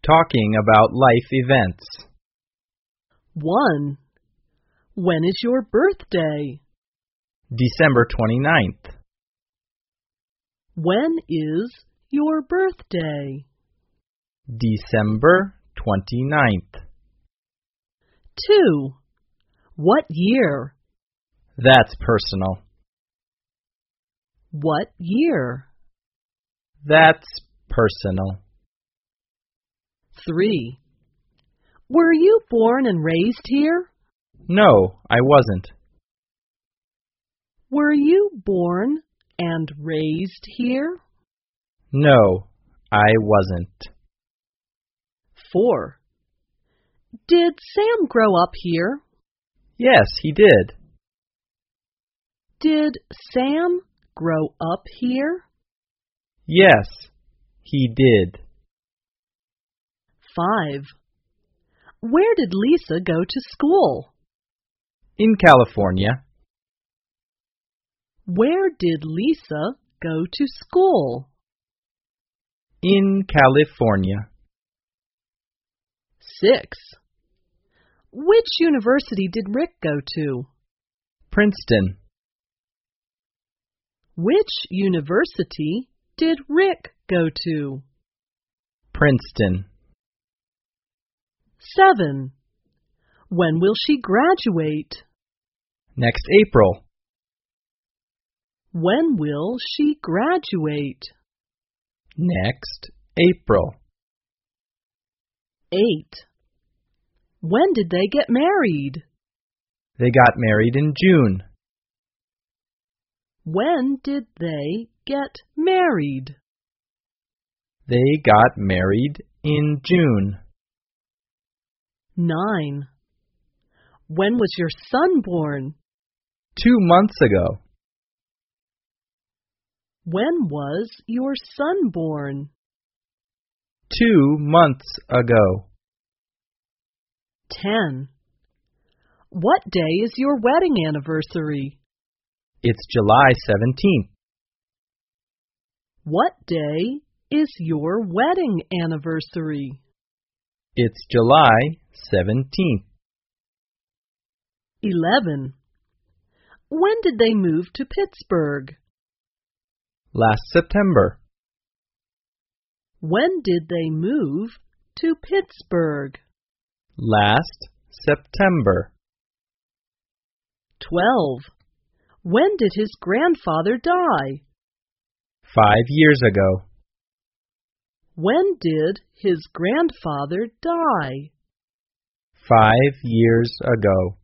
Talking about life events. 1. When is your birthday? December 29th. When is your birthday? December 29th. 2. What year? That's personal. What year? That's personal. 3. Were you born and raised here? No, I wasn't. Were you born and raised here? No, I wasn't. 4. Did Sam grow up here? Yes, he did. Did Sam grow up here? Yes, he did. 5. Where did Lisa go to school? In California. Where did Lisa go to school? In California. 6. Which university did Rick go to? Princeton. Which university did Rick go to? Princeton. 7. When will she graduate? Next April. When will she graduate? Next April. 8. When did they get married? They got married in June. When did they get married? They got married in June. 9. When was your son born? 2 months ago. When was your son born? 2 months ago. 10. What day is your wedding anniversary? It's July 17th. What day is your wedding anniversary? It's July 17th. 11. When did they move to Pittsburgh? Last September. When did they move to Pittsburgh? Last September. 12. When did his grandfather die? 5 years ago. When did his grandfather die? 5 years ago.